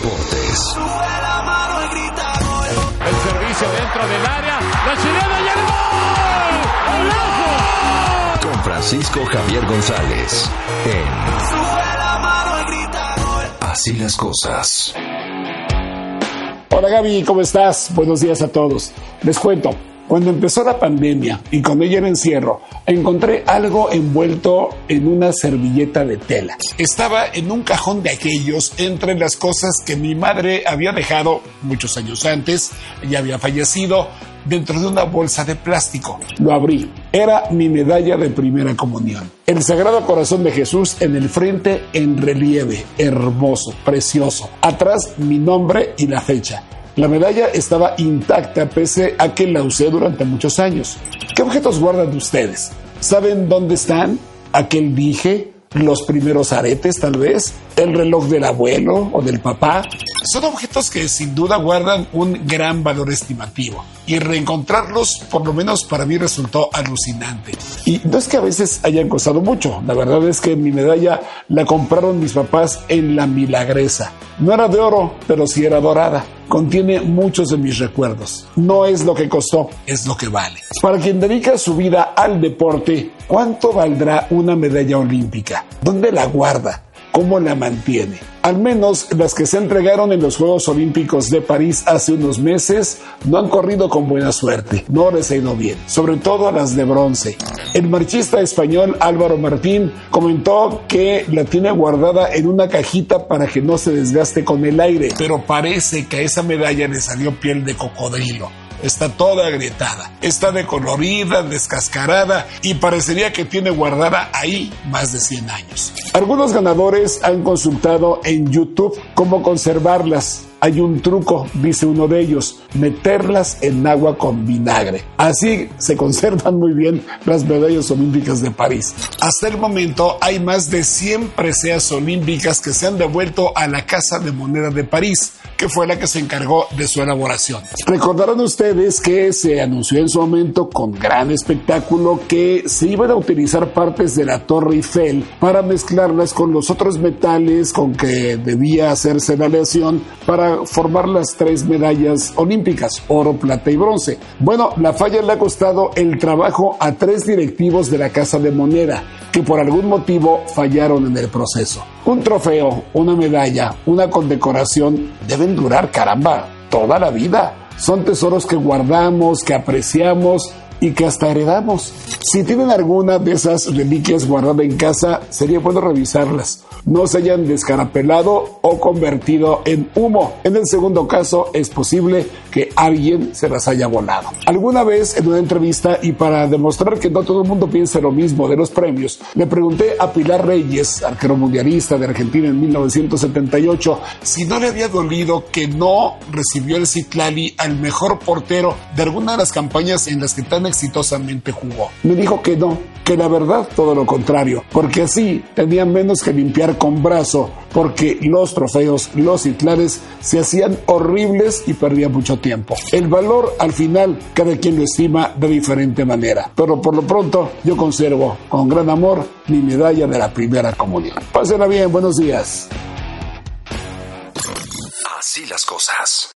deportes. El servicio dentro del área, la chilena y el gol. Con Francisco Javier González en Así las Cosas. Hola Gaby, ¿cómo estás? Buenos días a todos. Les cuento, cuando empezó la pandemia y con ella el encierro, encontré algo envuelto en una servilleta de tela. Estaba en un cajón de aquellos entre las cosas que mi madre había dejado muchos años antes, ya había fallecido, dentro de una bolsa de plástico. Lo abrí. Era mi medalla de primera comunión. El Sagrado Corazón de Jesús en el frente en relieve, hermoso, precioso. Atrás mi nombre y la fecha. La medalla estaba intacta pese a que la usé durante muchos años. ¿Qué objetos guardan ustedes? ¿Saben dónde están? ¿Aquel dije? ¿Los primeros aretes tal vez? ¿El reloj del abuelo o del papá? Son objetos que sin duda guardan un gran valor estimativo. Y reencontrarlos, por lo menos para mí, resultó alucinante. Y no es que a veces hayan costado mucho. La verdad es que mi medalla la compraron mis papás en La Milagresa. No era de oro, pero sí era dorada. Contiene muchos de mis recuerdos. No es lo que costó, es lo que vale. Para quien dedica su vida al deporte, ¿cuánto valdrá una medalla olímpica? ¿Dónde la guarda? ¿Cómo la mantiene? Al menos las que se entregaron en los Juegos Olímpicos de París hace unos meses no han corrido con buena suerte, no les ha ido bien, sobre todo a las de bronce. El marchista español Álvaro Martín comentó que la tiene guardada en una cajita para que no se desgaste con el aire, pero parece que a esa medalla le salió piel de cocodrilo. Está toda agrietada, está decolorida, descascarada y parecería que tiene guardada ahí más de 100 años. Algunos ganadores han consultado en YouTube cómo conservarlas. Hay un truco, dice uno de ellos, meterlas en agua con vinagre. Así se conservan muy bien las medallas olímpicas de París. Hasta el momento hay más de 100 preseas olímpicas que se han devuelto a la Casa de Moneda de París, que fue la que se encargó de su elaboración. Recordarán ustedes que se anunció en su momento con gran espectáculo que se iban a utilizar partes de la Torre Eiffel para mezclarlas con los otros metales con que debía hacerse la aleación para formar las 3 medallas olímpicas, oro, plata y bronce. Bueno, la falla le ha costado el trabajo a 3 directivos de la Casa de Moneda, que por algún motivo fallaron en el proceso. Un trofeo, una medalla, una condecoración deben durar, caramba, toda la vida. Son tesoros que guardamos, que apreciamos y que hasta heredamos. Si tienen alguna de esas reliquias guardada en casa, sería bueno revisarlas. No se hayan descarapelado o convertido en humo. En el segundo caso, es posible que alguien se las haya volado. Alguna vez en una entrevista, y para demostrar que no todo el mundo piensa lo mismo de los premios, le pregunté a Pilar Reyes, arquero mundialista de Argentina en 1978, si no le había dolido que no recibió el Citlali al mejor portero de alguna de las campañas en las que tan exitosamente jugó. Me dijo que no, que la verdad todo lo contrario, porque así tenía menos que limpiar con brazo, porque los trofeos, los Citlales, se hacían horribles y perdía mucho tiempo. El valor, al final, cada quien lo estima de diferente manera, pero por lo pronto yo conservo con gran amor mi medalla de la primera comunión. Pásenla bien, buenos días. Así las Cosas.